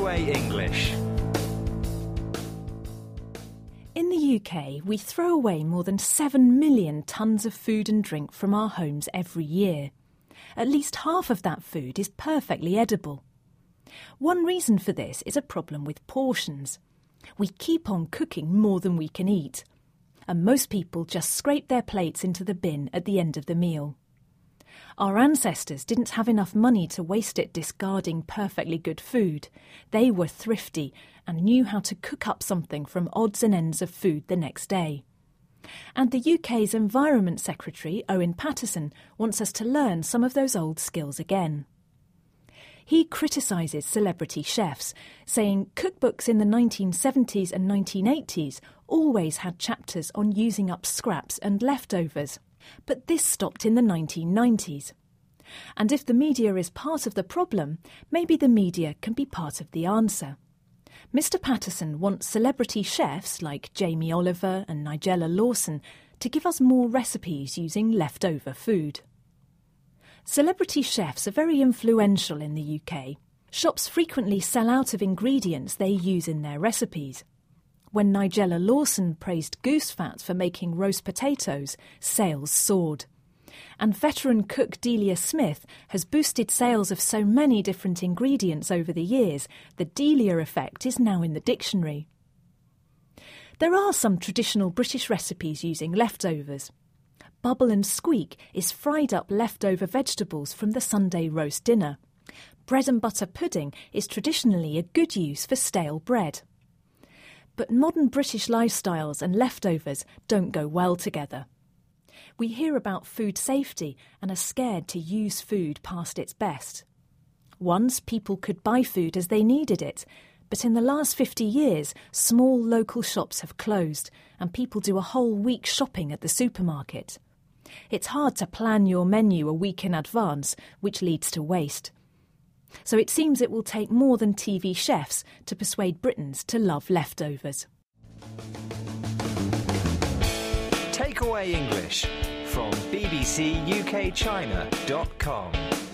Takeaway English. In the UK, we throw away more than 7 million tonnes of food and drink from our homes every year. At least half of that food is perfectly edible. One reason for this is a problem with portions. We keep on cooking more than we can eat, and most people just scrape their plates into the bin at the end of the meal. Our ancestors didn't have enough money to waste it discarding perfectly good food. They were thrifty and knew how to cook up something from odds and ends of food the next day. And the UK's Environment Secretary, Owen Paterson, wants us to learn some of those old skills again. He criticises celebrity chefs, saying cookbooks in the 1970s and 1980s always had chapters on using up scraps and leftovers. But this stopped in the 1990s. And if the media is part of the problem, maybe the media can be part of the answer. Mr. Paterson wants celebrity chefs like Jamie Oliver and Nigella Lawson to give us more recipes using leftover food. Celebrity chefs are very influential in the UK. Shops frequently sell out of ingredients they use in their recipes. When Nigella Lawson praised goose fat for making roast potatoes, sales soared. And veteran cook Delia Smith has boosted sales of so many different ingredients over the years, the Delia effect is now in the dictionary. There are some traditional British recipes using leftovers. Bubble and squeak is fried up leftover vegetables from the Sunday roast dinner. Bread and butter pudding is traditionally a good use for stale bread. But modern British lifestyles and leftovers don't go well together. We hear about food safety and are scared to use food past its best. Once people could buy food as they needed it, but in the last 50 years, small local shops have closed and people do a whole week shopping at the supermarket. It's hard to plan your menu a week in advance, which leads to waste. So it seems it will take more than TV chefs to persuade Britons to love leftovers. Takeaway English from bbcukchina.com.